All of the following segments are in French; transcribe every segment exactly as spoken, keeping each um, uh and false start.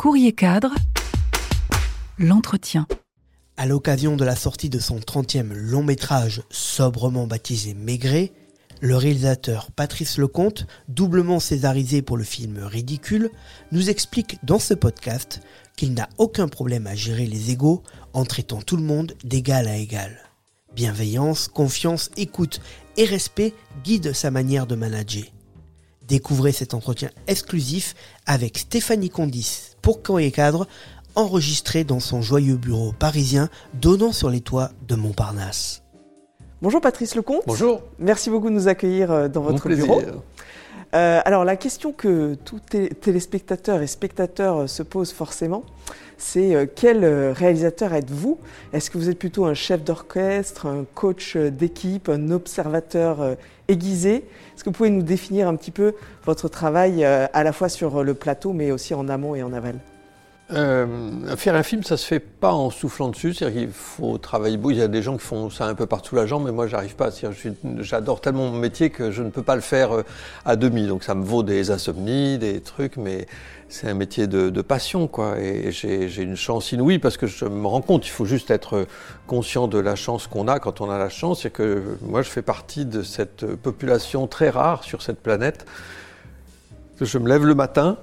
Courrier Cadre, l'entretien. À l'occasion de la sortie de son trentième long métrage sobrement baptisé Maigret, le réalisateur Patrice Lecomte, doublement césarisé pour le film Ridicule, nous explique dans ce podcast qu'il n'a aucun problème à gérer les égos en traitant tout le monde d'égal à égal. Bienveillance, confiance, écoute et respect guident sa manière de manager. Découvrez cet entretien exclusif avec Stéphanie Condis pour Courrier Cadre, enregistré dans son joyeux bureau parisien donnant sur les toits de Montparnasse. Bonjour Patrice Lecomte. Bonjour. Merci beaucoup de nous accueillir dans votre bureau. Euh, alors la question que tout té- téléspectateur et spectateur se pose forcément, c'est euh, quel réalisateur êtes-vous ? Est-ce que vous êtes plutôt un chef d'orchestre, un coach d'équipe, un observateur euh, aiguisé ? Est-ce que vous pouvez nous définir un petit peu votre travail euh, à la fois sur le plateau mais aussi en amont et en aval ? Euh, faire un film, ça se fait pas en soufflant dessus, c'est-à-dire qu'il faut travailler beaucoup. Il y a des gens qui font ça un peu partout la jambe, mais moi j'arrive pas. Je suis, j'adore tellement mon métier que je ne peux pas le faire à demi. Donc ça me vaut des insomnies, des trucs, mais c'est un métier de, de passion, quoi. Et j'ai, j'ai une chance inouïe parce que je me rends compte, il faut juste être conscient de la chance qu'on a quand on a la chance. C'est que moi je fais partie de cette population très rare sur cette planète. Je me lève le matin.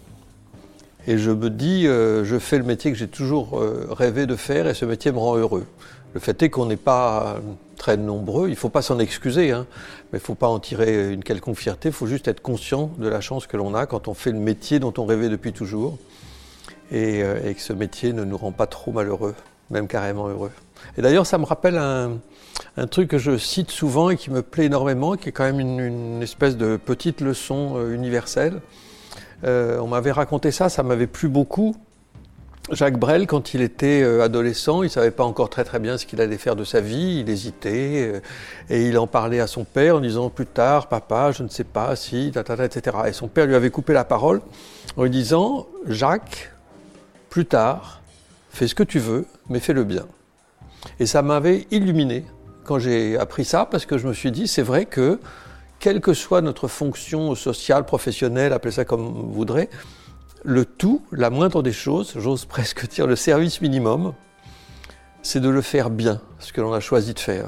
Et je me dis, euh, je fais le métier que j'ai toujours euh, rêvé de faire et ce métier me rend heureux. Le fait est qu'on n'est pas très nombreux, il ne faut pas s'en excuser, hein, mais il ne faut pas en tirer une quelconque fierté, il faut juste être conscient de la chance que l'on a quand on fait le métier dont on rêvait depuis toujours et, euh, et que ce métier ne nous rend pas trop malheureux, même carrément heureux. Et d'ailleurs, ça me rappelle un, un truc que je cite souvent et qui me plaît énormément, qui est quand même une, une espèce de petite leçon euh, universelle. Euh, on m'avait raconté ça, ça m'avait plu beaucoup. Jacques Brel, quand il était euh, adolescent, il ne savait pas encore très très bien ce qu'il allait faire de sa vie, il hésitait, euh, et il en parlait à son père en disant « Plus tard, papa, je ne sais pas si, tatata, et cetera » Et son père lui avait coupé la parole en lui disant « Jacques, plus tard, fais ce que tu veux, mais fais-le bien. » Et ça m'avait illuminé quand j'ai appris ça, parce que je me suis dit « C'est vrai que, quelle que soit notre fonction sociale, professionnelle, appelez ça comme vous voudrez, le tout, la moindre des choses, j'ose presque dire le service minimum, c'est de le faire bien, ce que l'on a choisi de faire. »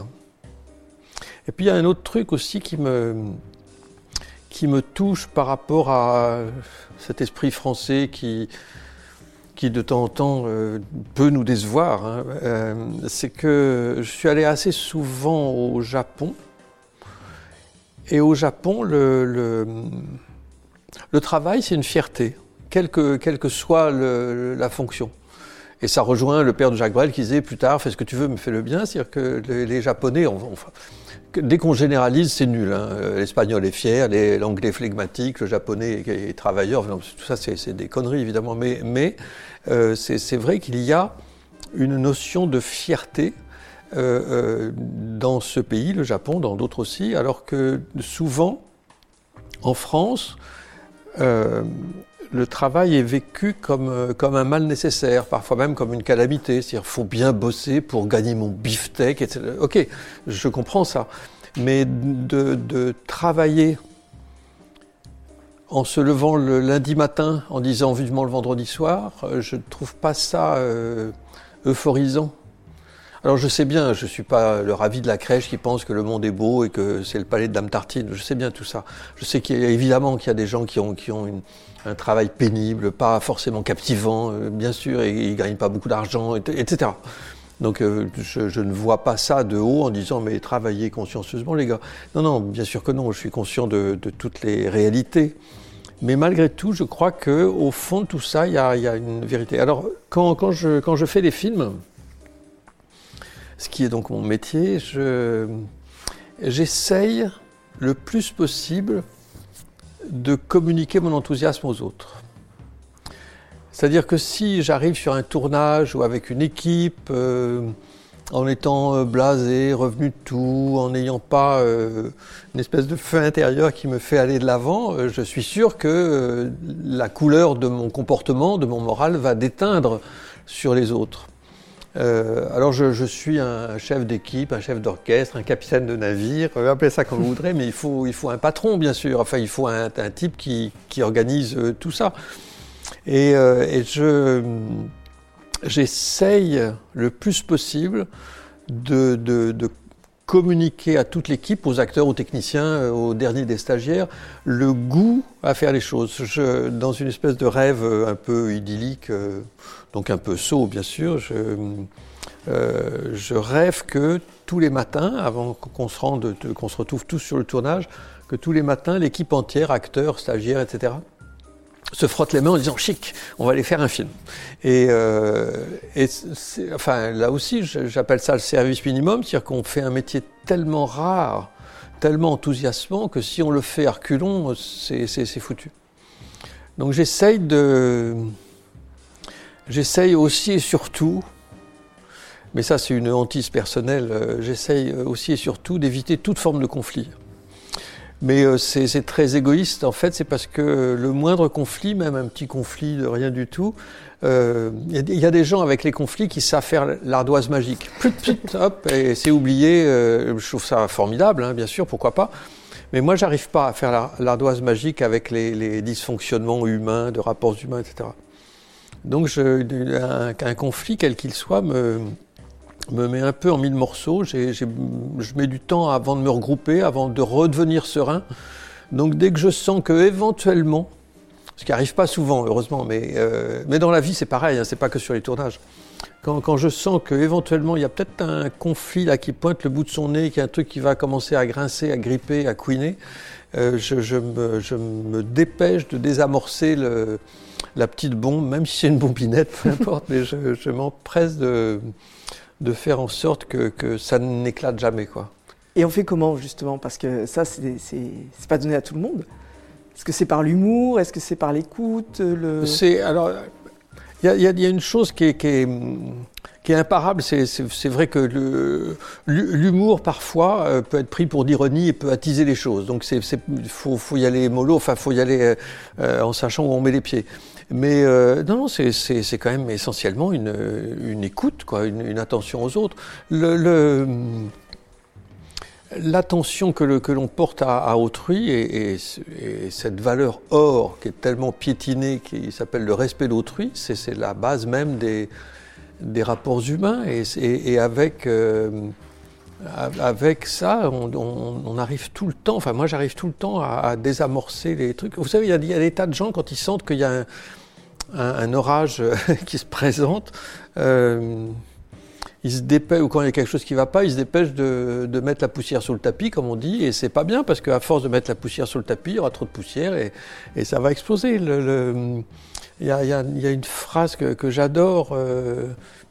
Et puis il y a un autre truc aussi qui me, qui me touche par rapport à cet esprit français qui, qui de temps en temps euh, peut nous décevoir, hein. euh, c'est que je suis allé assez souvent au Japon. Et au Japon, le, le, le travail, c'est une fierté, quelle que, quelle que soit le, la fonction. Et ça rejoint le père de Jacques Brel qui disait « Plus tard, fais ce que tu veux, mais fais-le bien ». C'est-à-dire que les, les Japonais, on, on, dès qu'on généralise, c'est nul, hein. L'espagnol est fier, les, l'anglais flegmatique, le japonais est, est travailleur. Tout ça, c'est, c'est des conneries, évidemment. Mais, mais euh, c'est, c'est vrai qu'il y a une notion de fierté Euh, euh, dans ce pays, le Japon, dans d'autres aussi, alors que souvent, en France, euh, le travail est vécu comme, comme un mal nécessaire, parfois même comme une calamité. C'est-à-dire qu'il faut bien bosser pour gagner mon beefsteak, et cetera. Ok, je comprends ça. Mais de, de travailler en se levant le lundi matin, en disant vivement le vendredi soir, je ne trouve pas ça euh, euphorisant. Alors je sais bien, je ne suis pas le ravi de la crèche qui pense que le monde est beau et que c'est le palais de Dame Tartine, je sais bien tout ça. Je sais qu'il y a, évidemment qu'il y a des gens qui ont, qui ont une, un travail pénible, pas forcément captivant, euh, bien sûr, et ils ne gagnent pas beaucoup d'argent, et, et cetera. Donc euh, je, je ne vois pas ça de haut en disant « mais travaillez consciencieusement les gars ». Non, non, bien sûr que non, je suis conscient de, de toutes les réalités. Mais malgré tout, je crois qu'au fond de tout ça, il y a, il y a une vérité. Alors quand, quand, je, quand je fais des films, ce qui est donc mon métier, je, j'essaye le plus possible de communiquer mon enthousiasme aux autres. C'est-à-dire que si j'arrive sur un tournage ou avec une équipe, euh, en étant blasé, revenu de tout, en n'ayant pas euh, une espèce de feu intérieur qui me fait aller de l'avant, euh, je suis sûr que euh, la couleur de mon comportement, de mon moral va déteindre sur les autres. Euh, alors je, je suis un chef d'équipe, un chef d'orchestre, un capitaine de navire, appelez ça comme vous voudrez, mais il faut, il faut un patron bien sûr, enfin il faut un, un type qui, qui organise euh, tout ça. Et, euh, et je, j'essaye le plus possible de, de, de communiquer à toute l'équipe, aux acteurs, aux techniciens, aux derniers des stagiaires, le goût à faire les choses. Je, dans une espèce de rêve un peu idyllique, euh, donc un peu sot bien sûr, je, euh, je rêve que tous les matins, avant qu'on se rende, qu'on se retrouve tous sur le tournage, que tous les matins, l'équipe entière, acteurs, stagiaires, et cetera, se frotte les mains en disant « chic, on va aller faire un film ». Et, euh, et c'est, enfin, là aussi, j'appelle ça le service minimum, c'est-à-dire qu'on fait un métier tellement rare, tellement enthousiasmant, que si on le fait à reculons, c'est, c'est, c'est foutu. Donc j'essaye de... J'essaye aussi et surtout, mais ça c'est une hantise personnelle, euh, j'essaye aussi et surtout d'éviter toute forme de conflit. Mais euh, c'est, c'est très égoïste, en fait, c'est parce que le moindre conflit, même un petit conflit de rien du tout, il euh, y, y a des gens avec les conflits qui savent faire l'ardoise magique. Plut, plut, hop, et c'est oublié. Euh, je trouve ça formidable, hein, bien sûr, pourquoi pas. Mais moi, j'arrive pas à faire la, l'ardoise magique avec les, les dysfonctionnements humains, de rapports humains, et cetera. Donc, je, un, un conflit, quel qu'il soit, me... me met un peu en mille morceaux, j'ai, j'ai, je mets du temps avant de me regrouper, avant de redevenir serein. Donc dès que je sens que éventuellement, ce qui n'arrive pas souvent heureusement, mais, euh, mais dans la vie c'est pareil, hein, c'est pas que sur les tournages. Quand, quand je sens qu'éventuellement il y a peut-être un conflit là qui pointe le bout de son nez, qu'il y a un truc qui va commencer à grincer, à gripper, à couiner, euh, je, je, me, je me dépêche de désamorcer le, la petite bombe, même si c'est une bombinette, peu importe, mais je, je m'empresse de... de faire en sorte que, que ça n'éclate jamais, quoi. Et on fait comment, justement? Parce que ça, c'est, c'est, c'est pas donné à tout le monde. Est-ce que c'est par l'humour? Est-ce que c'est par l'écoute? le... C'est, alors, il y, y, y a une chose qui est, qui est, qui est imparable, c'est, c'est, c'est vrai que le, l'humour, parfois, euh, peut être pris pour d'ironie et peut attiser les choses. Donc, il faut, faut y aller mollo, enfin, il faut y aller euh, en sachant où on met les pieds. Mais euh, non, non, c'est, c'est, c'est quand même essentiellement une, une écoute, quoi, une, une attention aux autres. Le, le, l'attention que, le, que l'on porte à, à autrui et, et, et cette valeur or qui est tellement piétinée, qui s'appelle le respect d'autrui, c'est, c'est la base même des, des rapports humains. Et, et, et avec, euh, avec ça, on, on, on arrive tout le temps, enfin moi j'arrive tout le temps à, à désamorcer les trucs. Vous savez, il y a, il y a des tas de gens, quand ils sentent qu'il y a un, un, un orage qui se présente, euh, ils se dépêchent, ou quand il y a quelque chose qui ne va pas, ils se dépêchent de, de mettre la poussière sous le tapis, comme on dit, et c'est pas bien, parce qu'à force de mettre la poussière sous le tapis, il y aura trop de poussière, et, et ça va exploser. Le, le, il, y a, il, y a, il y a une phrase que, que j'adore, euh,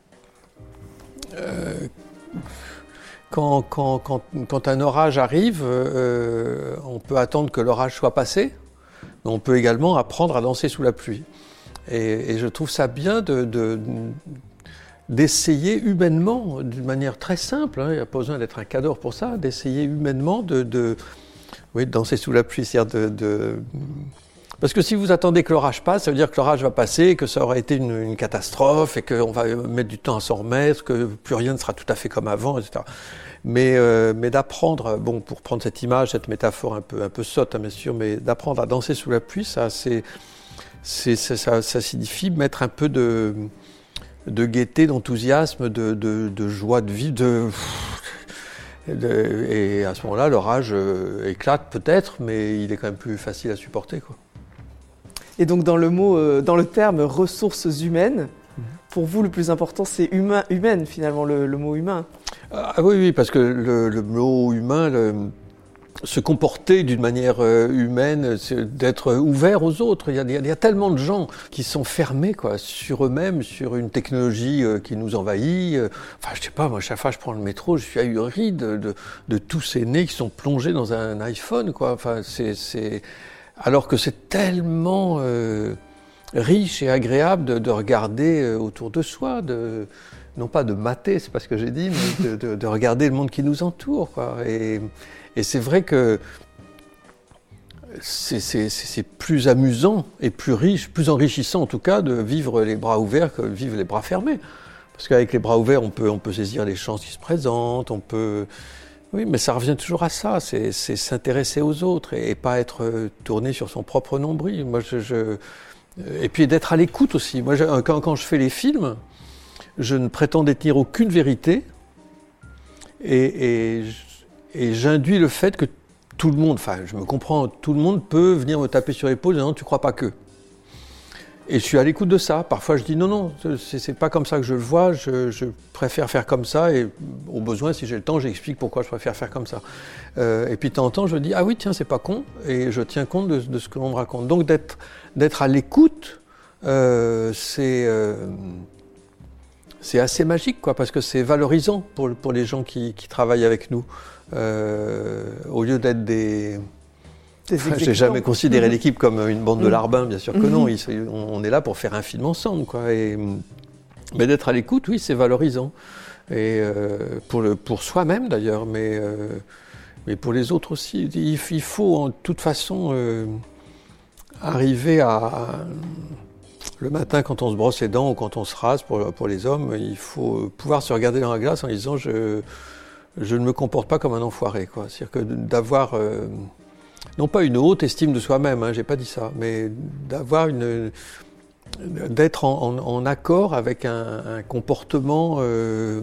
euh, quand, quand, quand, quand un orage arrive, euh, on peut attendre que l'orage soit passé, mais on peut également apprendre à danser sous la pluie. Et, et je trouve ça bien de... de d'essayer humainement, d'une manière très simple, hein, il n'y a pas besoin d'être un cador pour ça, d'essayer humainement de, de, oui, de danser sous la pluie, c'est-à-dire de, de... Parce que si vous attendez que l'orage passe, ça veut dire que l'orage va passer, que ça aura été une, une catastrophe, et qu'on va mettre du temps à s'en remettre, que plus rien ne sera tout à fait comme avant, et cetera. Mais, euh, mais d'apprendre, bon, pour prendre cette image, cette métaphore un peu, un peu sotte, hein, bien sûr, mais d'apprendre à danser sous la pluie, ça, c'est, c'est, ça, ça, ça signifie mettre un peu de... de gaieté, d'enthousiasme, de, de, de joie de vivre, de, de, et à ce moment-là, l'orage euh, éclate peut-être, mais il est quand même plus facile à supporter, quoi. Et donc dans le mot, euh, dans le terme ressources humaines, mmh. pour vous le plus important c'est humain, humaine finalement, le, le mot humain. Ah oui, oui, parce que le, le mot humain, le, se comporter d'une manière euh, humaine, d'être ouvert aux autres. Il y, a, il y a tellement de gens qui sont fermés, quoi, sur eux-mêmes, sur une technologie euh, qui nous envahit. Enfin, je sais pas, moi, chaque fois que je prends le métro, je suis ahuri de, de, de tous ces nez qui sont plongés dans un iPhone, quoi. Enfin, c'est, c'est... Alors que c'est tellement euh, riche et agréable de, de regarder euh, autour de soi, de... non pas de mater, c'est pas ce que j'ai dit, mais de, de, de regarder le monde qui nous entoure, quoi. Et, et c'est vrai que c'est, c'est, c'est plus amusant et plus riche, plus enrichissant en tout cas, de vivre les bras ouverts que de vivre les bras fermés. Parce qu'avec les bras ouverts, on peut, on peut saisir les chances qui se présentent, on peut... Oui, mais ça revient toujours à ça, c'est, c'est s'intéresser aux autres et, et pas être tourné sur son propre nombril. Moi, je... je Et puis d'être à l'écoute aussi. Moi, je, quand, quand je fais les films, je ne prétends détenir aucune vérité et, et, et j'induis le fait que tout le monde, enfin je me comprends, tout le monde peut venir me taper sur l'épaule en disant « tu crois pas que ». Et je suis à l'écoute de ça. Parfois, je dis non, non, c'est, c'est pas comme ça que je le vois. Je, je préfère faire comme ça. Et au besoin, si j'ai le temps, j'explique pourquoi je préfère faire comme ça. Euh, et puis, de temps en temps, je dis ah oui, tiens, c'est pas con. Et je tiens compte de, de ce que l'on me raconte. Donc, d'être, d'être à l'écoute, euh, c'est, euh, c'est assez magique, quoi, parce que c'est valorisant pour, pour les gens qui, qui travaillent avec nous. Euh, au lieu d'être des Enfin, j'ai jamais considéré mmh. l'équipe comme une bande de mmh. larbins, bien sûr que mmh. non. Il, on est là pour faire un film ensemble, quoi. Et, mais d'être à l'écoute, oui, c'est valorisant. Et euh, pour, le, pour soi-même d'ailleurs, mais, euh, mais pour les autres aussi. Il, il faut en toute façon euh, arriver à, à... Le matin, quand on se brosse les dents ou quand on se rase, pour, pour les hommes, il faut pouvoir se regarder dans la glace en disant je, je ne me comporte pas comme un enfoiré, quoi. C'est-à-dire que d'avoir... Euh, non pas une haute estime de soi-même, hein, j'ai pas dit ça, mais d'avoir une, d'être en, en, en accord avec un, un comportement euh,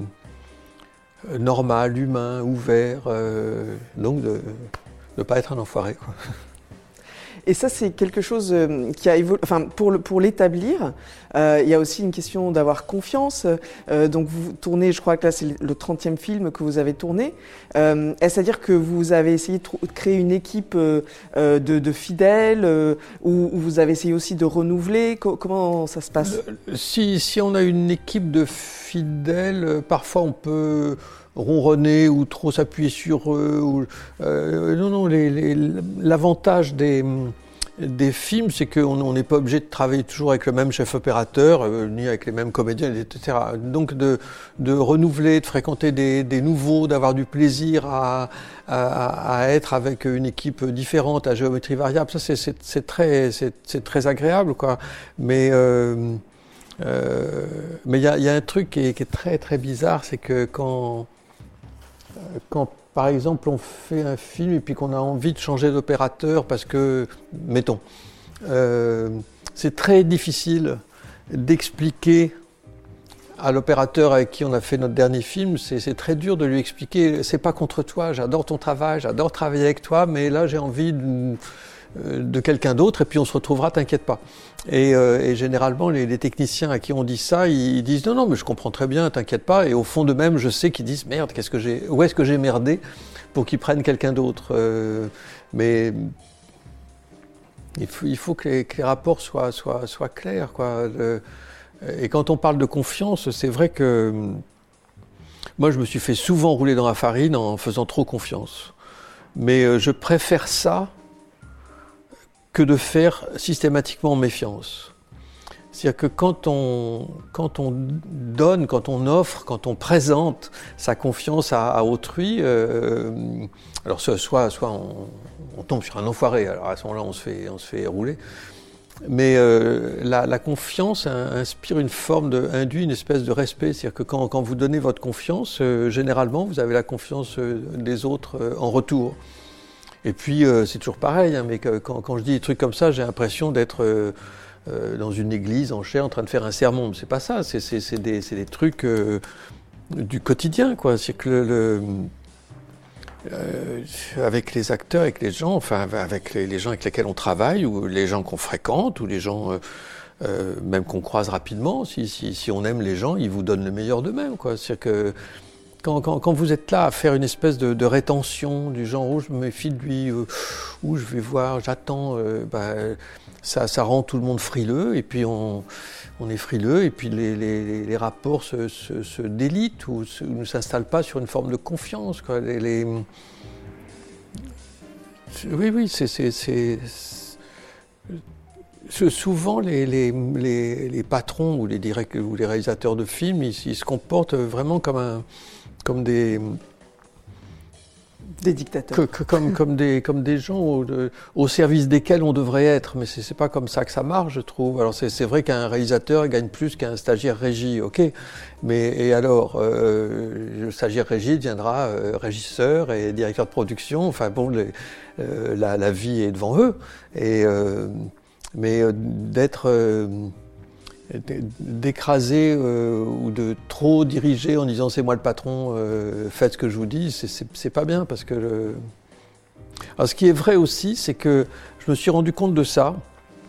normal, humain, ouvert, euh, donc de ne pas être un enfoiré, quoi. Et ça, c'est quelque chose qui a évolué. Enfin, pour, le, pour l'établir, euh, il y a aussi une question d'avoir confiance. Euh, donc, vous tournez, je crois que là, c'est le trentième film que vous avez tourné. Euh, est-ce à dire que vous avez essayé de créer une équipe euh, de, de fidèles euh, ou, ou vous avez essayé aussi de renouveler? Comment ça se passe? si, si on a une équipe de fidèles, parfois on peut ronronner ou trop s'appuyer sur eux. Ou, euh, non, non, les, les, l'avantage des, des films, c'est qu'on n'est pas obligé de travailler toujours avec le même chef opérateur, euh, ni avec les mêmes comédiens, et cetera. Donc de, de renouveler, de fréquenter des, des nouveaux, d'avoir du plaisir à, à, à être avec une équipe différente, à géométrie variable, ça c'est, c'est, c'est, très, c'est, c'est très agréable, quoi. Mais... Euh, euh, mais il y a, y a un truc qui est, qui est très très bizarre, c'est que quand, quand par exemple on fait un film et puis qu'on a envie de changer d'opérateur parce que, mettons, euh, c'est très difficile d'expliquer à l'opérateur avec qui on a fait notre dernier film, c'est, c'est très dur de lui expliquer, c'est pas contre toi, j'adore ton travail, j'adore travailler avec toi, mais là j'ai envie de... de quelqu'un d'autre, et puis on se retrouvera, t'inquiète pas. Et, euh, et généralement, les, les techniciens à qui on dit ça, ils, ils disent non, non, mais je comprends très bien, t'inquiète pas. Et au fond d'eux-mêmes, je sais qu'ils disent merde, qu'est-ce que j'ai, où est-ce que j'ai merdé pour qu'ils prennent quelqu'un d'autre. Euh, mais il faut, il faut que, les, que les rapports soient, soient, soient clairs, quoi. Le, et quand on parle de confiance, c'est vrai que moi, je me suis fait souvent rouler dans la farine en faisant trop confiance. Mais euh, je préfère ça que de faire systématiquement méfiance. C'est-à-dire que quand on, quand on donne, quand on offre, quand on présente sa confiance à, à autrui, euh, alors soit, soit on, on tombe sur un enfoiré, alors à ce moment-là on se fait, on se fait rouler, mais euh, la, la confiance inspire une forme de, induit une espèce de respect. C'est-à-dire que quand, quand vous donnez votre confiance, euh, généralement vous avez la confiance des autres euh, en retour. Et puis, euh, c'est toujours pareil, hein, mais que, quand, quand je dis des trucs comme ça, j'ai l'impression d'être euh, euh, dans une église en chair en train de faire un sermon. Mais c'est pas ça, c'est, c'est, c'est, des, c'est des trucs euh, du quotidien, quoi. C'est que le, le, euh, avec les acteurs, avec les gens, enfin, avec les, les gens avec lesquels on travaille, ou les gens qu'on fréquente, ou les gens euh, euh, même qu'on croise rapidement, si, si, si on aime les gens, ils vous donnent le meilleur d'eux-mêmes, quoi. C'est que Quand, quand, quand vous êtes là à faire une espèce de, de rétention du genre où je me méfie de lui, euh, où je vais voir, j'attends, euh, bah, ça, ça rend tout le monde frileux, et puis on, on est frileux, et puis les, les, les rapports se, se, se délitent ou se, ne s'installent pas sur une forme de confiance, quoi. Les, les... Oui, oui, c'est... c'est, c'est... Souvent, les, les, les, les patrons ou les, direct, ou les réalisateurs de films, ils, ils se comportent vraiment comme, un, comme des... Des dictateurs. Que, que, comme, comme, des, comme des gens au, de, au service desquels on devrait être. Mais c'est, c'est pas comme ça que ça marche, je trouve. Alors c'est, c'est vrai qu'un réalisateur gagne plus qu'un stagiaire régie, ok. Mais et alors, euh, le stagiaire régie deviendra euh, régisseur et directeur de production. Enfin bon, les, euh, la, la vie est devant eux. Et... Euh, mais euh, d'être... Euh, d'écraser euh, ou de trop diriger en disant c'est moi le patron, euh, faites ce que je vous dis, c'est, c'est, c'est pas bien parce que... Le... Alors, ce qui est vrai aussi, c'est que je me suis rendu compte de ça,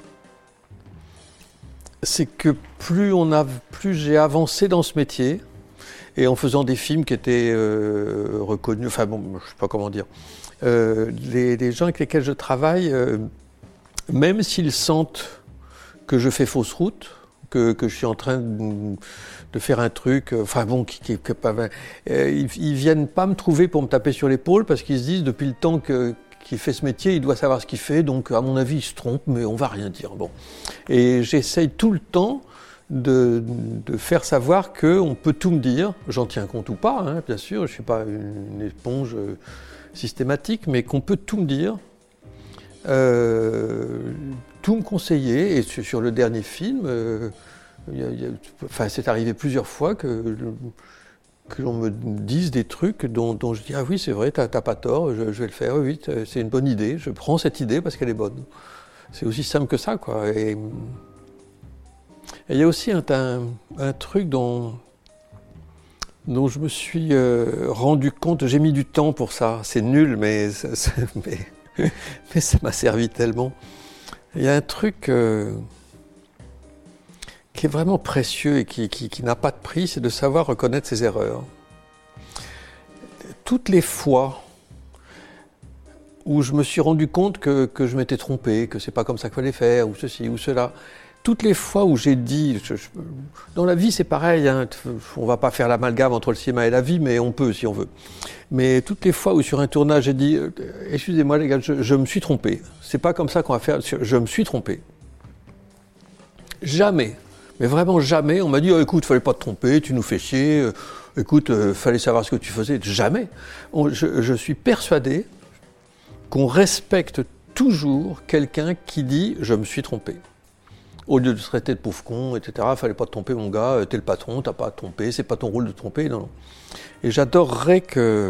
c'est que plus, on a, plus j'ai avancé dans ce métier, et en faisant des films qui étaient euh, reconnus, enfin bon, je sais pas comment dire, euh, les, les gens avec lesquels je travaille, euh, même s'ils sentent que je fais fausse route, Que, que je suis en train de, de faire un truc, enfin bon, qui, qui, qui pas, euh, ils, ils viennent pas me trouver pour me taper sur l'épaule parce qu'ils se disent depuis le temps que, qu'il fait ce métier, il doit savoir ce qu'il fait, donc à mon avis il se trompe, mais on va rien dire. Bon, et j'essaye tout le temps de, de faire savoir qu'on peut tout me dire, j'en tiens compte ou pas, hein, bien sûr, je suis pas une, une éponge systématique, mais qu'on peut tout me dire. Euh, tout me conseiller, et sur, sur le dernier film, euh, y a, y a, enfin, c'est arrivé plusieurs fois que, que l'on me dise des trucs dont, dont je dis « Ah oui, c'est vrai, t'as, t'as pas tort, je, je vais le faire, oui, c'est une bonne idée, je prends cette idée parce qu'elle est bonne. » C'est aussi simple que ça, quoi. Et il y a aussi un, un, un truc dont, dont je me suis euh, rendu compte, j'ai mis du temps pour ça, c'est nul, mais... Ça, ça, mais mais ça m'a servi tellement. Il y a un truc euh, qui est vraiment précieux et qui, qui, qui n'a pas de prix, c'est de savoir reconnaître ses erreurs. Toutes les fois où je me suis rendu compte que, que je m'étais trompé, que c'est pas comme ça qu'il fallait faire, ou ceci, ou cela, toutes les fois où j'ai dit... Je, je, dans la vie, c'est pareil, hein, on ne va pas faire l'amalgame entre le cinéma et la vie, mais on peut si on veut. Mais toutes les fois où sur un tournage, j'ai dit « Excusez-moi les gars, je, je me suis trompé. C'est pas comme ça qu'on va faire, je me suis trompé. » Jamais, mais vraiment jamais, on m'a dit oh, « Écoute, il ne fallait pas te tromper, tu nous fais chier. Euh, écoute, il euh, fallait savoir ce que tu faisais. » Jamais. On, je, je suis persuadé qu'on respecte toujours quelqu'un qui dit « Je me suis trompé ». Au lieu de se traiter de pauvre con, et cetera, il fallait pas te tromper, mon gars, t'es le patron, t'as pas à te tromper, c'est pas ton rôle de te tromper, non, non. Et j'adorerais que...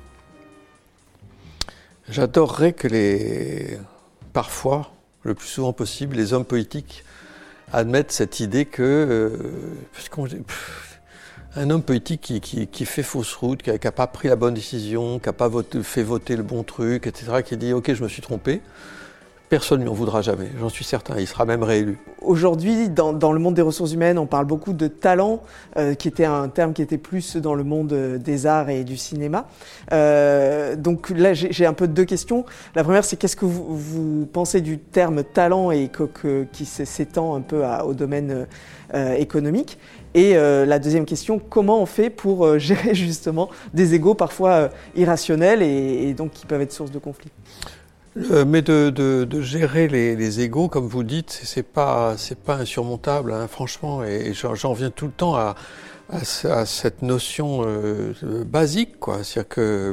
J'adorerais que les... Parfois, le plus souvent possible, les hommes politiques admettent cette idée que... Euh, puisqu'on, pff, un homme politique qui, qui, qui fait fausse route, qui n'a pas pris la bonne décision, qui n'a pas voté, fait voter le bon truc, et cetera, qui dit « Ok, je me suis trompé », personne ne lui en voudra jamais, j'en suis certain, il sera même réélu. Aujourd'hui, dans, dans le monde des ressources humaines, on parle beaucoup de talent, euh, qui était un terme qui était plus dans le monde des arts et du cinéma. Euh, donc là, j'ai, j'ai un peu deux questions. La première, c'est qu'est-ce que vous, vous pensez du terme talent et que, que, qui s'étend un peu à, au domaine euh, économique? Et euh, la deuxième question, comment on fait pour euh, gérer justement des égos parfois euh, irrationnels et, et donc qui peuvent être source de conflits? Euh, mais de, de, de gérer les, les égos, comme vous dites, c'est pas, c'est pas insurmontable, hein, franchement. Et, et j'en, j'en viens tout le temps à, à, à cette notion euh, basique, quoi. C'est-à-dire que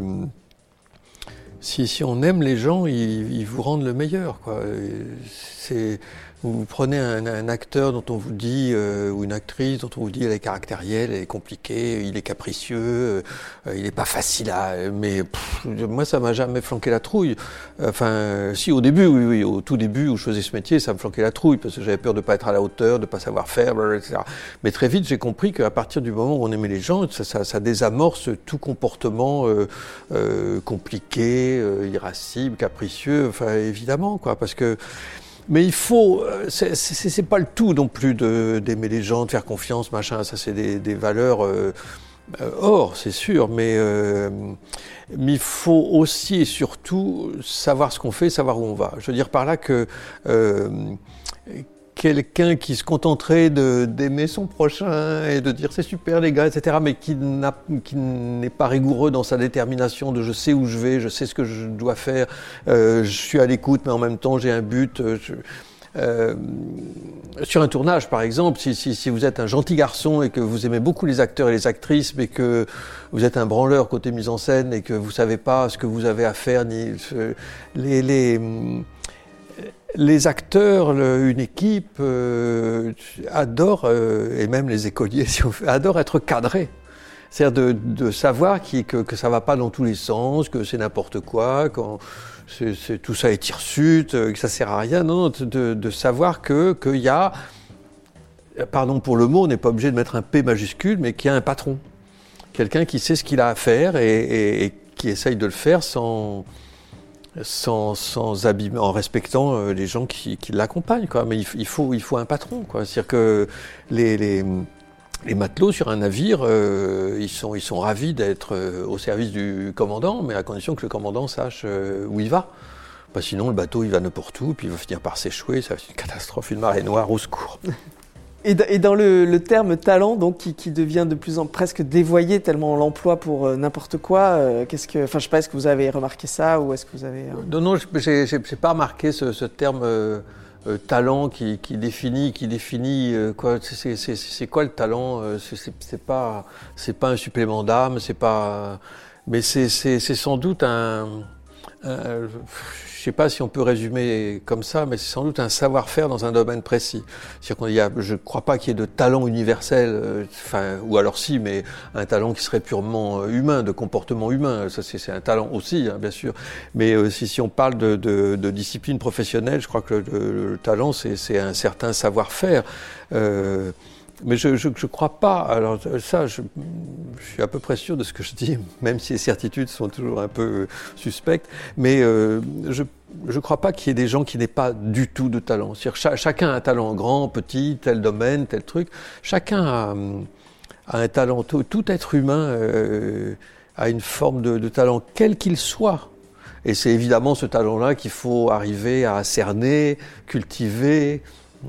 si, si on aime les gens, ils, ils vous rendent le meilleur, quoi. C'est, vous prenez un, un acteur dont on vous dit, euh, ou une actrice dont on vous dit elle est caractérielle, elle est compliquée, il est capricieux, euh, il n'est pas facile à... Mais pff, moi, ça m'a jamais flanqué la trouille. Enfin, si, au début, oui, oui, au tout début où je faisais ce métier, ça me flanquait la trouille, parce que j'avais peur de ne pas être à la hauteur, de ne pas savoir faire, et cetera. Mais très vite, j'ai compris qu'à partir du moment où on aimait les gens, ça, ça, ça désamorce tout comportement euh, euh, compliqué, euh, irascible, capricieux, enfin, évidemment, quoi, parce que... Mais il faut, c'est, c'est, c'est pas le tout non plus de, d'aimer les gens, de faire confiance, machin, ça c'est des, des valeurs euh, or, c'est sûr, mais, euh, mais il faut aussi et surtout savoir ce qu'on fait, savoir où on va. Je veux dire par là que euh, quelqu'un qui se contenterait de, d'aimer son prochain et de dire c'est super les gars, et cetera, mais qui, n'a, qui n'est pas rigoureux dans sa détermination de je sais où je vais, je sais ce que je dois faire, euh, je suis à l'écoute, mais en même temps j'ai un but. Je, euh, sur un tournage, par exemple, si, si, si vous êtes un gentil garçon et que vous aimez beaucoup les acteurs et les actrices, mais que vous êtes un branleur côté mise en scène et que vous savez pas ce que vous avez à faire, ni les, les Les acteurs, le, une équipe euh, adore, euh, et même les écoliers, si on fait, adorent être cadrés. C'est-à-dire de, de savoir qui, que, que ça va pas dans tous les sens, que c'est n'importe quoi, quand c'est, c'est, tout ça est hirsute, que ça sert à rien. Non, non, de, de savoir que qu'il y a, pardon pour le mot, on n'est pas obligé de mettre un P majuscule, mais qu'il y a un patron. Quelqu'un qui sait ce qu'il a à faire et, et, et qui essaye de le faire sans, sans, sans abîmer, en respectant euh, les gens qui, qui l'accompagnent, quoi. Mais il, il, faut, il faut un patron, quoi. C'est-à-dire que les, les, les matelots sur un navire, euh, ils, sont, ils sont ravis d'être euh, au service du commandant, mais à condition que le commandant sache euh, où il va. Bah, sinon, le bateau, il va n'importe où, puis il va finir par s'échouer, ça va être une catastrophe, une marée noire, au secours. Et, d- et dans le, le terme talent, donc qui, qui devient de plus en presque dévoyé tellement on l'emploie pour euh, n'importe quoi, euh, qu'est-ce que, enfin, je sais pas, est-ce que vous avez remarqué ça ou est-ce que vous avez euh... Non, non, j'ai, j'ai, j'ai pas remarqué ce, ce terme euh, euh, talent qui, qui définit, qui définit euh, quoi. C'est, c'est, c'est quoi le talent? c'est, c'est, c'est pas, c'est pas un supplément d'âme, c'est pas, mais c'est, c'est, c'est sans doute un, un je ne sais pas si on peut résumer comme ça, mais c'est sans doute un savoir-faire dans un domaine précis. C'est-à-dire qu'il y a, je ne crois pas qu'il y ait de talent universel, euh, enfin, ou alors si, mais un talent qui serait purement humain, de comportement humain. Ça, c'est, c'est un talent aussi, hein, bien sûr. Mais euh, si, si on parle de, de, de discipline professionnelle, je crois que le, le, le talent, c'est, c'est un certain savoir-faire. Euh, Mais je je je crois pas. Alors ça, je, je suis à peu près sûr de ce que je dis, même si les certitudes sont toujours un peu suspectes. Mais euh, je je crois pas qu'il y ait des gens qui n'aient pas du tout de talent. C'est-à-dire ch- chacun a un talent grand, petit, tel domaine, tel truc. Chacun a, a un talent. Tout, tout être humain euh, a une forme de, de talent, quel qu'il soit. Et c'est évidemment ce talent-là qu'il faut arriver à cerner, cultiver.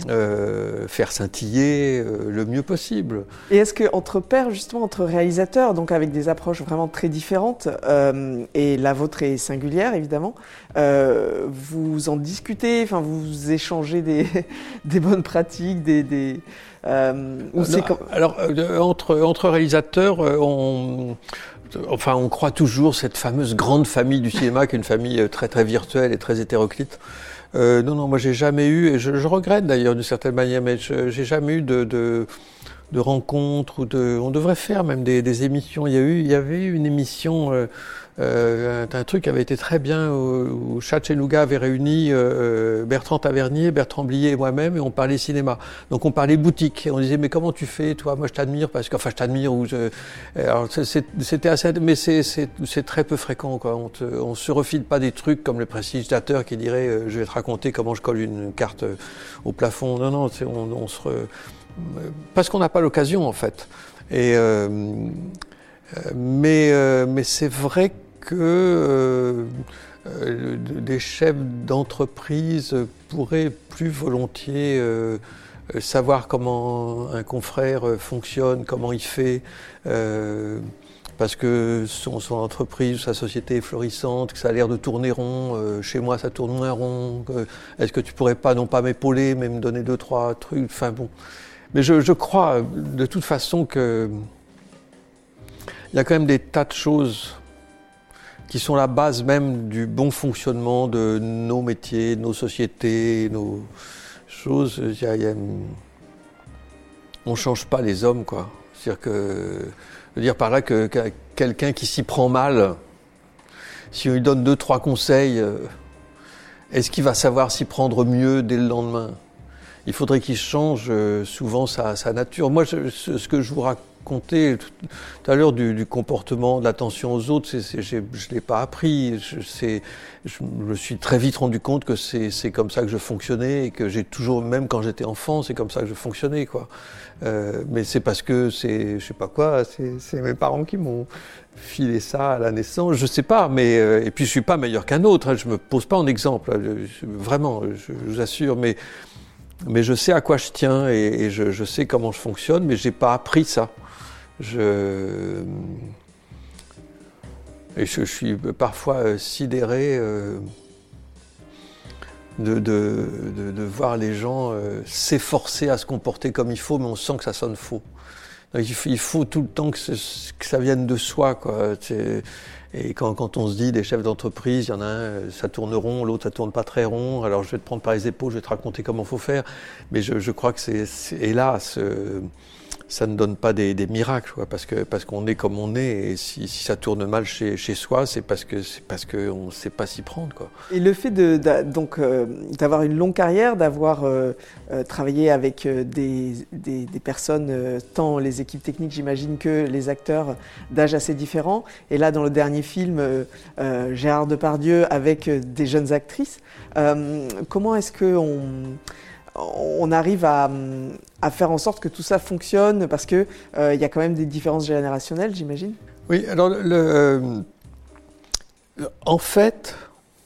Euh, faire scintiller euh, le mieux possible. Et est-ce que entre pairs, justement, entre réalisateurs, donc avec des approches vraiment très différentes, euh, et la vôtre est singulière évidemment, euh, vous en discutez, enfin vous échangez des, des bonnes pratiques, des, des euh, ou c'est non, comme... alors euh, entre entre réalisateurs, euh, on Enfin, on croit toujours cette fameuse grande famille du cinéma, qui est une famille très très virtuelle et très hétéroclite. Euh, non, non, moi j'ai jamais eu, et je, je regrette d'ailleurs d'une certaine manière, mais je, j'ai jamais eu de, de, de rencontres ou de. On devrait faire même des, des émissions. Il y a eu, il y avait eu une émission, euh, euh, un, un truc qui avait été très bien où, où Chatchenouga avait réuni euh, Bertrand Tavernier, Bertrand Blier et moi-même, et on parlait cinéma. Donc on parlait boutique. Et on disait mais comment tu fais, toi? Moi je t'admire parce que, enfin je t'admire ou je. Alors c'est, c'était assez, mais c'est, c'est, c'est très peu fréquent, quoi. On, te, on se refile pas des trucs comme le prestidigitateur qui dirait euh, je vais te raconter comment je colle une carte euh, au plafond. Non, non, c'est, on, on se re... parce qu'on n'a pas l'occasion en fait. Et euh, mais euh, mais c'est vrai que euh, euh, des chefs d'entreprise pourraient plus volontiers euh, savoir comment un confrère fonctionne, comment il fait, euh, parce que son, son entreprise, sa société est florissante, que ça a l'air de tourner rond. Euh, chez moi, ça tourne moins rond. Que, est-ce que tu pourrais pas non pas m'épauler, mais me donner deux trois trucs. Enfin bon. Mais je, je crois de toute façon que il y a quand même des tas de choses qui sont la base même du bon fonctionnement de nos métiers, de nos sociétés, nos choses. Il y a, il y a, on ne change pas les hommes, quoi. C'est-à-dire que, je veux dire par là que, que quelqu'un qui s'y prend mal, si on lui donne deux, trois conseils, est-ce qu'il va savoir s'y prendre mieux dès le lendemain? Il faudrait qu'il change souvent sa, sa nature. Moi, je, ce, ce que je vous racontais tout à l'heure du, du comportement, de l'attention aux autres, c'est, c'est, je ne l'ai pas appris. Je, c'est, je me suis très vite rendu compte que c'est, c'est comme ça que je fonctionnais et que j'ai toujours, même quand j'étais enfant, c'est comme ça que je fonctionnais, quoi. Euh, mais c'est parce que c'est, je sais pas quoi, c'est, c'est mes parents qui m'ont filé ça à la naissance, je sais pas, mais euh, et puis je suis pas meilleur qu'un autre, hein, je me pose pas en exemple, je, vraiment, je, je vous assure, mais mais je sais à quoi je tiens et, et je, je sais comment je fonctionne, mais j'ai pas appris ça. Je et je, je suis parfois sidéré euh, de, de, de, de voir les gens euh, s'efforcer à se comporter comme il faut, mais on sent que ça sonne faux. Donc, il, faut, il faut tout le temps que, ce, que ça vienne de soi, quoi. C'est, et quand, quand on se dit des chefs d'entreprise, il y en a un, ça tourne rond, l'autre ça tourne pas très rond, alors je vais te prendre par les épaules, je vais te raconter comment il faut faire. Mais je, je crois que c'est, c'est hélas, euh, ça ne donne pas des, des miracles, quoi, parce que parce qu'on est comme on est, et si, si ça tourne mal chez, chez soi, c'est parce que c'est parce qu'on ne sait pas s'y prendre, quoi. Et le fait de, de donc euh, d'avoir une longue carrière, d'avoir euh, euh, travaillé avec euh, des, des, des personnes, euh, tant les équipes techniques, j'imagine, que les acteurs d'âge assez différents, et là dans le dernier film, euh, euh, Gérard Depardieu avec euh, des jeunes actrices, euh, comment est-ce que on on arrive à, à faire en sorte que tout ça fonctionne, parce qu'il euh, y a quand même des différences générationnelles, j'imagine? Oui, alors, le, euh, en fait,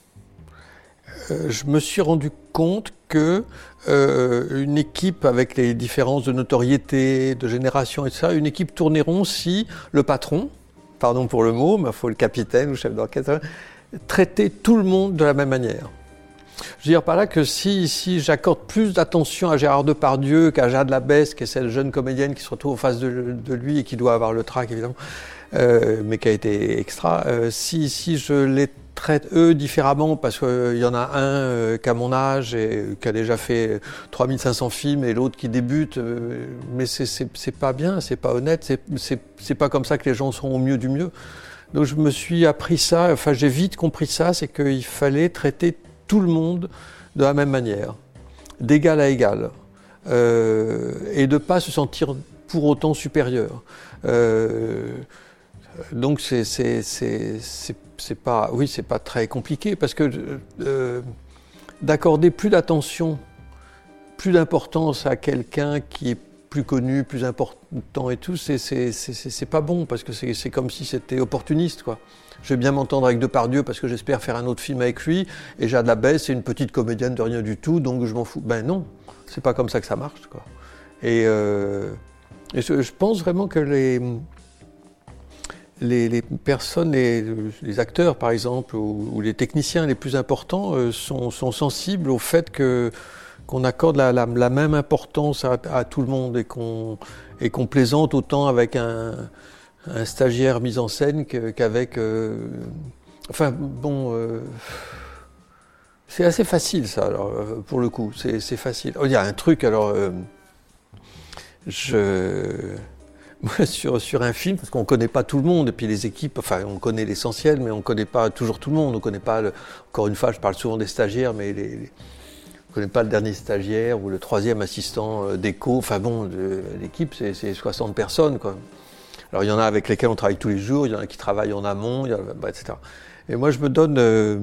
euh, je me suis rendu compte que euh, une équipe avec les différences de notoriété, de génération et tout ça, une équipe tournait rond si le patron, pardon pour le mot, mais il faut le capitaine ou chef d'orchestre, traitait tout le monde de la même manière. Je veux dire par là que si, si j'accorde plus d'attention à Gérard Depardieu qu'à Jade Labesse, qui est cette jeune comédienne qui se retrouve en face de, de lui et qui doit avoir le trac évidemment, euh, mais qui a été extra, euh, si, si je les traite eux différemment, parce qu'il euh, y en a un euh, qui a mon âge et qui a déjà fait trois mille cinq cents films et l'autre qui débute, euh, mais c'est, c'est, c'est pas bien, c'est pas honnête, c'est, c'est, c'est pas comme ça que les gens seront au mieux du mieux. Donc je me suis appris ça, enfin j'ai vite compris ça, c'est qu'il fallait traiter tout le monde de la même manière, d'égal à égal, euh, et de ne pas se sentir pour autant supérieur. Euh, donc c'est, c'est, c'est, c'est, c'est pas, oui, c'est pas très compliqué, parce que euh, d'accorder plus d'attention, plus d'importance à quelqu'un qui est plus connu, plus important et tout, c'est, c'est, c'est, c'est pas bon, parce que c'est, c'est comme si c'était opportuniste, quoi. Je vais bien m'entendre avec Depardieu parce que j'espère faire un autre film avec lui, et Jade Labesse, c'est une petite comédienne de rien du tout, donc je m'en fous. Ben non, c'est pas comme ça que ça marche, quoi. Et, euh, et je, je pense vraiment que les, les, les personnes, les, les acteurs par exemple, ou, ou les techniciens les plus importants euh, sont, sont sensibles au fait que qu'on accorde la, la, la même importance à, à tout le monde, et qu'on, et qu'on plaisante autant avec un, un stagiaire mis en scène que, qu'avec... Euh, enfin, bon... Euh, c'est assez facile, ça, alors, pour le coup, c'est, c'est facile. Oh, il y a un truc, alors... Euh, je... Moi, sur, sur un film, parce qu'on ne connaît pas tout le monde, et puis les équipes, enfin, on connaît l'essentiel, mais on ne connaît pas toujours tout le monde. On connaît pas, le, encore une fois, je parle souvent des stagiaires, mais les... les on ne connaît pas le dernier stagiaire ou le troisième assistant d'éco. Enfin bon, de, l'équipe, c'est, c'est soixante personnes, quoi. Alors il y en a avec lesquels on travaille tous les jours, il y en a qui travaillent en amont, il y en a, bah, et cetera. Et moi, je me donne, euh,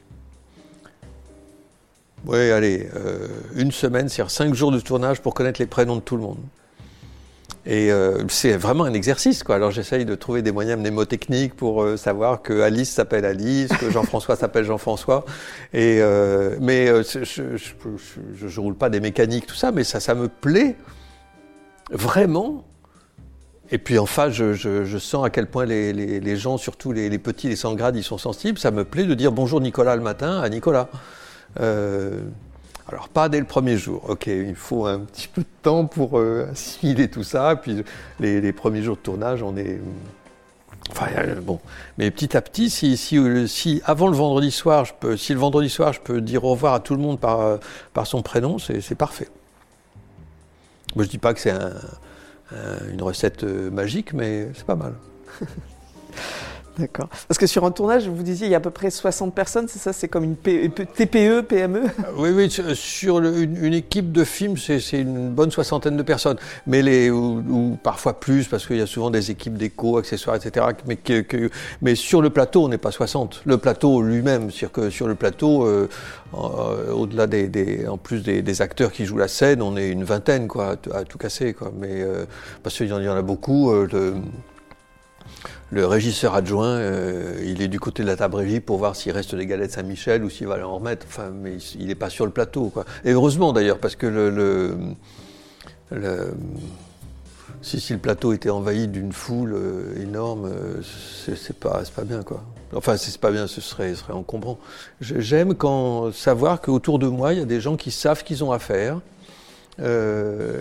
ouais, allez, euh, une semaine, c'est-à-dire cinq jours de tournage pour connaître les prénoms de tout le monde. Et euh, c'est vraiment un exercice, quoi. Alors j'essaye de trouver des moyens mnémotechniques pour euh, savoir que Alice s'appelle Alice, que Jean-François s'appelle Jean-François. Et euh, mais euh, je, je, je, je, je roule pas des mécaniques, tout ça, mais ça, ça me plaît vraiment. Et puis enfin, je, je, je sens à quel point les, les, les gens, surtout les, les petits, les sans grade, ils sont sensibles. Ça me plaît de dire bonjour Nicolas le matin à Nicolas. Euh, Alors, pas dès le premier jour. Ok, il faut un petit peu de temps pour euh, assimiler tout ça. Puis, les, les premiers jours de tournage, on est... Enfin, euh, bon. Mais petit à petit, si, si, si avant le vendredi soir, je peux, si le vendredi soir, je peux dire au revoir à tout le monde par, par son prénom, c'est, c'est parfait. Moi, je dis pas que c'est un, un, une recette magique, mais c'est pas mal. D'accord. Parce que sur un tournage, vous disiez, il y a à peu près soixante personnes, c'est ça? C'est comme une T P E, P M E? Oui, oui, sur le, une, une équipe de film, c'est, c'est une bonne soixantaine de personnes. Mais les, ou, ou parfois plus, parce qu'il y a souvent des équipes d'éco, accessoires, et cetera. Mais, que, que, mais sur le plateau, on n'est pas soixante. Le plateau lui-même, c'est-à-dire que sur le plateau, euh, euh, au-delà des, des, en plus des, des acteurs qui jouent la scène, on est une vingtaine, quoi, à, à tout casser, quoi. Mais, euh, parce qu'il y en a beaucoup, euh, le, Le régisseur adjoint, euh, il est du côté de la table régie pour voir s'il reste des galettes Saint-Michel ou s'il va en remettre. Enfin, mais il n'est pas sur le plateau, quoi. Et heureusement d'ailleurs, parce que le, le, le si, si le plateau était envahi d'une foule euh, énorme, euh, c'est, c'est pas, c'est pas bien, quoi. Enfin, c'est pas bien, ce serait, ce serait encombrant. J'aime quand savoir qu'autour de moi, il y a des gens qui savent qu'ils ont affaire. Euh,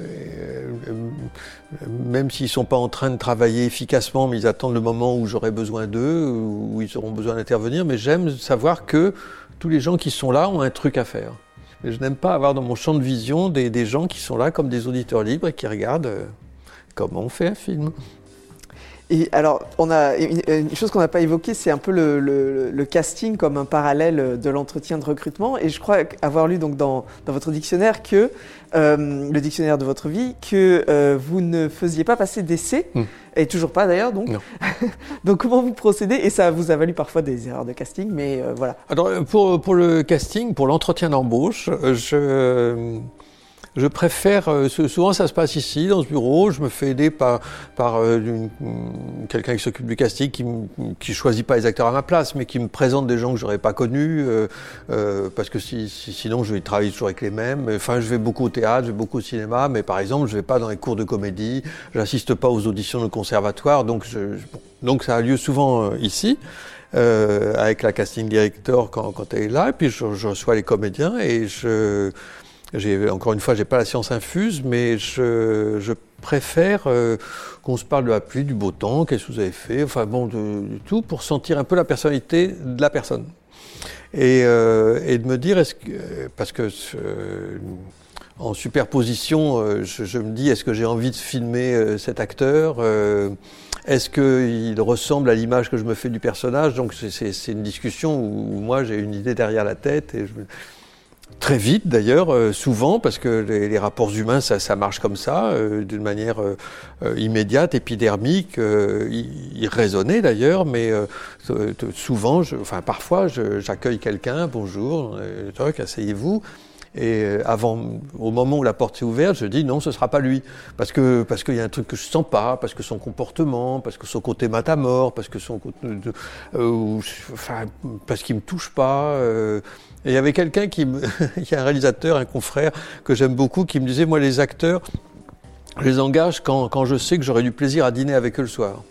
même s'ils ne sont pas en train de travailler efficacement, mais ils attendent le moment où j'aurai besoin d'eux, où ils auront besoin d'intervenir, mais j'aime savoir que tous les gens qui sont là ont un truc à faire. Et je n'aime pas avoir dans mon champ de vision des, des gens qui sont là comme des auditeurs libres et qui regardent, euh, comment on fait un film. Et alors, on a une, une chose qu'on n'a pas évoquée, c'est un peu le, le, le casting comme un parallèle de l'entretien de recrutement. Et je crois avoir lu donc dans, dans votre dictionnaire que, euh, le dictionnaire de votre vie, que euh, vous ne faisiez pas passer d'essai, mm. et toujours pas d'ailleurs. Donc, donc comment vous procédez? Et ça vous a valu parfois des erreurs de casting, mais euh, voilà. Alors pour, pour le casting, pour l'entretien d'embauche, je... Je préfère, euh, souvent ça se passe ici, dans ce bureau, je me fais aider par, par euh, une, quelqu'un qui s'occupe du casting, qui ne choisit pas les acteurs à ma place, mais qui me présente des gens que je n'aurais pas connus, euh, euh, parce que si, si, sinon je vais travailler toujours avec les mêmes. Enfin, je vais beaucoup au théâtre, je vais beaucoup au cinéma, mais par exemple, je ne vais pas dans les cours de comédie, je n'assiste pas aux auditions de conservatoire, donc, je, je, donc ça a lieu souvent euh, ici. Euh, avec la casting director quand, quand elle est là, et puis je, je reçois les comédiens et je... J'ai, encore une fois, j'ai pas la science infuse, mais je, je préfère euh, qu'on se parle de la pluie, du beau temps, qu'est-ce que vous avez fait, enfin bon, de, de tout, pour sentir un peu la personnalité de la personne. Et, euh, et de me dire, est-ce que, parce que euh, en superposition, euh, je, je me dis, est-ce que j'ai envie de filmer euh, cet acteur euh, Est-ce qu'il ressemble à l'image que je me fais du personnage? Donc c'est, c'est, c'est une discussion où, où moi j'ai une idée derrière la tête et je Très vite d'ailleurs, euh, souvent, parce que les, les rapports humains, ça, ça marche comme ça, euh, d'une manière euh, euh, immédiate, épidermique, euh, irraisonnée d'ailleurs, mais euh, souvent, je, enfin parfois, je, j'accueille quelqu'un, bonjour, euh, truc, asseyez-vous. Et avant, au moment où la porte est ouverte, je dis non, ce sera pas lui, parce que parce qu'il y a un truc que je sens pas, parce que son comportement, parce que son côté matamore, parce que son côté, euh, enfin, parce qu'il me touche pas. Euh, et il y avait quelqu'un qui, me, il y a un réalisateur, un confrère que j'aime beaucoup, qui me disait moi les acteurs, je les engage quand quand je sais que j'aurai du plaisir à dîner avec eux le soir.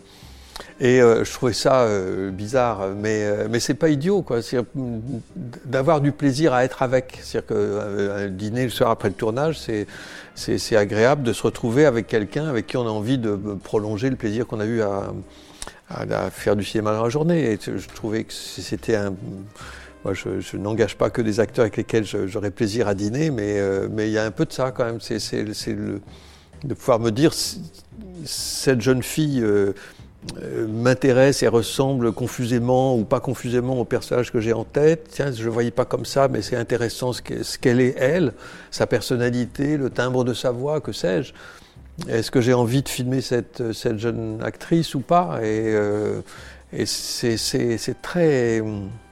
Et euh, je trouvais ça euh, bizarre, mais euh, mais c'est pas idiot quoi, c'est d'avoir du plaisir à être avec, c'est-à-dire que euh, un dîner le soir après le tournage, c'est c'est c'est agréable de se retrouver avec quelqu'un avec qui on a envie de prolonger le plaisir qu'on a eu à, à, à faire du cinéma dans la journée. Et je trouvais que c'était un Moi, je, je n'engage pas que des acteurs avec lesquels je, j'aurais plaisir à dîner, mais euh, mais il y a un peu de ça quand même. C'est c'est c'est le de pouvoir me dire cette jeune fille euh, euh, m'intéresse et ressemble confusément ou pas confusément au personnage que j'ai en tête. Tiens, je le voyais pas comme ça, mais c'est intéressant ce qu'elle, ce qu'elle est elle, sa personnalité, le timbre de sa voix, que sais-je. Est-ce que j'ai envie de filmer cette cette jeune actrice ou pas? Et euh, et c'est c'est c'est très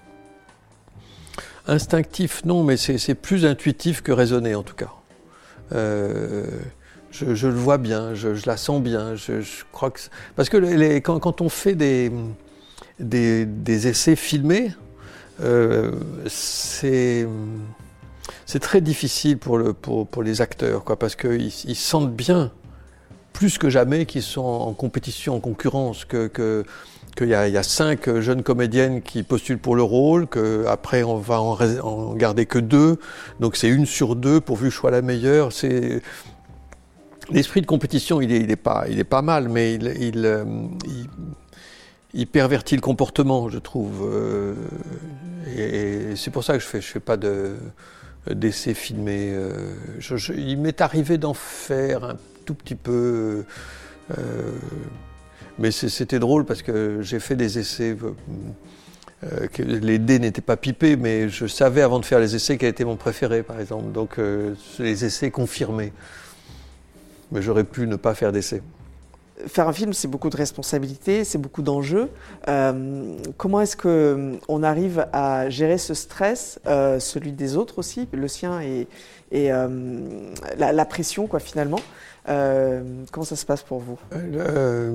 instinctif, non, mais c'est, c'est plus intuitif que raisonné, en tout cas. Euh, je, je le vois bien, je, je la sens bien. Je, je crois que parce que les, quand, quand on fait des, des, des essais filmés, euh, c'est, c'est très difficile pour, le, pour, pour les acteurs, quoi, parce qu'ils ils sentent bien, plus que jamais, qu'ils sont en compétition, en concurrence, que... que qu'il y a, il y a cinq jeunes comédiennes qui postulent pour le rôle, qu'après on va en, en garder que deux, donc c'est une sur deux pourvu que je sois la meilleure. C'est... L'esprit de compétition, il est, il est, pas, il est pas mal, mais il, il, il, il pervertit le comportement, je trouve. Et, et c'est pour ça que je fais, je fais pas de, d'essais filmés. Je, je, il m'est arrivé d'en faire un tout petit peu... Euh, Mais c'était drôle parce que j'ai fait des essais, euh, que les dés n'étaient pas pipés, mais je savais avant de faire les essais quel était mon préféré, par exemple. Donc euh, les essais confirmés. Mais j'aurais pu ne pas faire d'essais. Faire un film, c'est beaucoup de responsabilités, c'est beaucoup d'enjeux. Euh, comment est-ce qu'on arrive à gérer ce stress, euh, celui des autres aussi, le sien et, et euh, la, la pression, quoi, finalement. Euh, comment ça se passe pour vous? euh,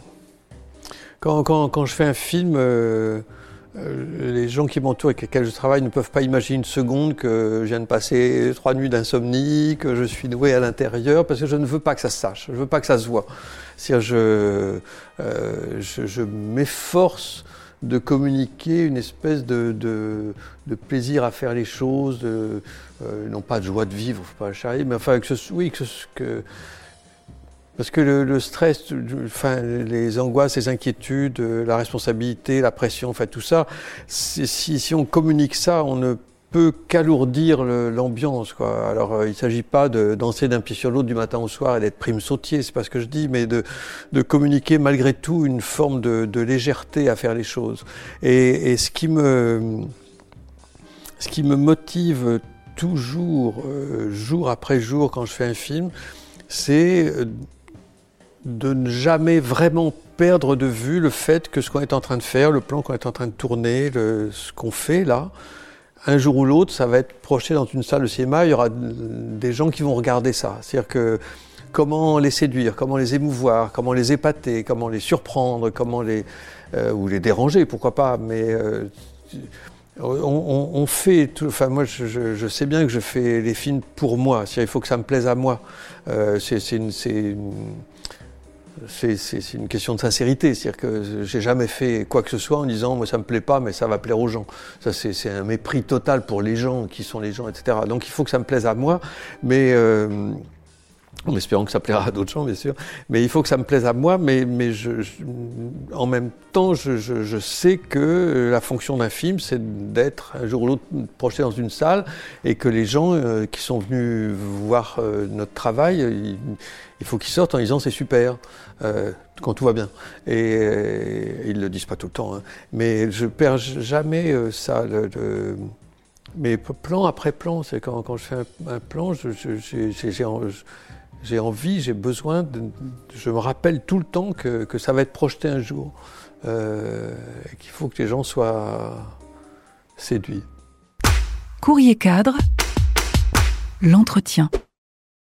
quand, quand, quand je fais un film, euh, euh, les gens qui m'entourent et avec lesquels je travaille ne peuvent pas imaginer une seconde que je viens de passer trois nuits d'insomnie, que je suis noué à l'intérieur, parce que je ne veux pas que ça se sache, je ne veux pas que ça se voit. C'est-à-dire, je, euh, je, je m'efforce de communiquer une espèce de, de, de plaisir à faire les choses, de, euh, non pas de joie de vivre, faut pas charrier, mais enfin que ce, oui que, ce, que parce que le, le stress, enfin les angoisses, les inquiétudes, la responsabilité, la pression, enfin tout ça, si, si on communique ça, on ne peut qu'alourdir le, l'ambiance, quoi. Alors, euh, il ne s'agit pas de danser d'un pied sur l'autre du matin au soir et d'être prime sautier, c'est pas ce que je dis, mais de, de communiquer malgré tout une forme de, de légèreté à faire les choses. Et, et ce qui me, ce qui me motive toujours, euh, jour après jour, quand je fais un film, c'est de ne jamais vraiment perdre de vue le fait que ce qu'on est en train de faire, le plan qu'on est en train de tourner, le, ce qu'on fait là, un jour ou l'autre, ça va être projeté dans une salle de cinéma, il y aura des gens qui vont regarder ça. C'est-à-dire que comment les séduire, comment les émouvoir, comment les épater, comment les surprendre, comment les... Euh, ou les déranger, pourquoi pas, mais... Euh, On, on, on fait, tout, enfin moi je, je, je sais bien que je fais les films pour moi, c'est-à-dire il faut que ça me plaise à moi. Euh, c'est, c'est, une, c'est, une, c'est, c'est, c'est une question de sincérité, c'est-à-dire que j'ai jamais fait quoi que ce soit en disant moi ça me plaît pas mais ça va plaire aux gens. Ça c'est, c'est un mépris total pour les gens, qui sont les gens, et cetera. Donc il faut que ça me plaise à moi, mais euh, en espérant que ça plaira à d'autres gens, bien sûr. Mais il faut que ça me plaise à moi, mais, mais je, je, en même temps, je, je, je sais que la fonction d'un film, c'est d'être un jour ou l'autre projeté dans une salle et que les gens euh, qui sont venus voir euh, notre travail, il, il faut qu'ils sortent en disant c'est super, euh, quand tout va bien. Et, et ils le disent pas tout le temps, hein. Mais je perds jamais euh, ça. Le, le, mais plan après plan, c'est quand, quand je fais un, un plan, je, je, j'ai, j'ai, j'ai, j'ai envie, j'ai besoin, de, je me rappelle tout le temps que, que ça va être projeté un jour, euh, et qu'il faut que les gens soient séduits. Courrier Cadre, l'entretien.